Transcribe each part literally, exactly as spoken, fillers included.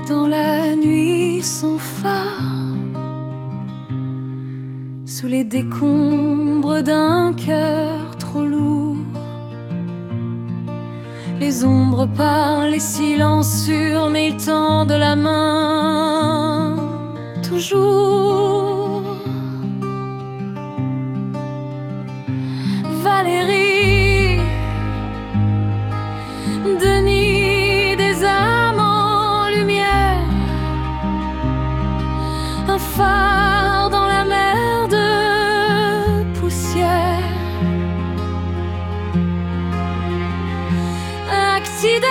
dans la nuit sans phare, sous les décombres d'un cœur trop lourd. Les ombres parlent, les silences sûrs, mais ils tendent la main toujours. Valérie, Denis, des âmes en lumière, un phare dans la mer de poussière. Accident,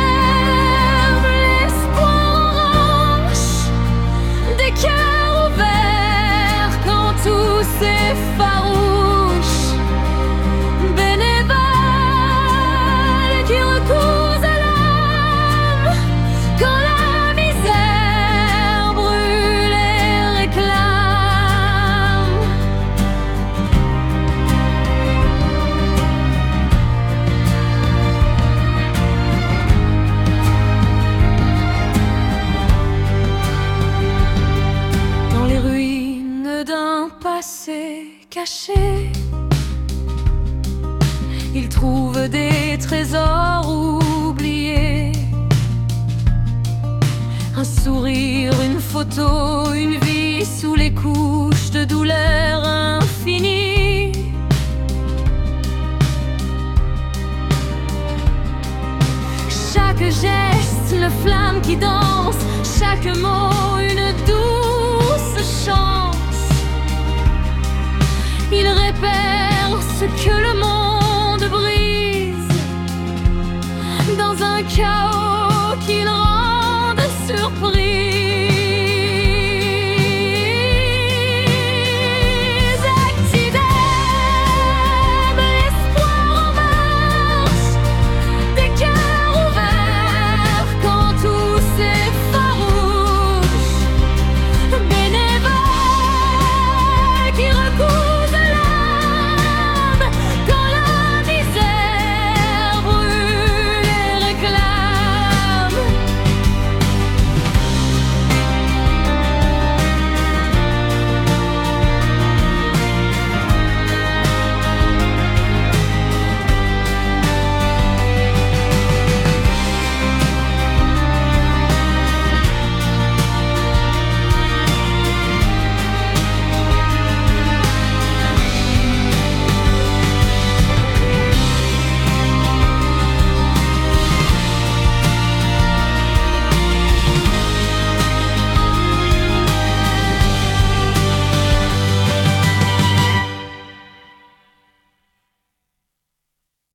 l'espoir arrache des cœurs ouverts quand tout s'effarouche. Bénévole qui recours à l'âme quand la misère brûle et réclame. Dans les ruines d'un passé caché, ils trouvent des trésors oubliés. Un sourire, une photo, une vie sous les couches de douleur infinie. Chaque geste, une flamme qui danse, chaque mot, une douce chance. Il répère ce que le monde brise dans un chaos qu'il rend.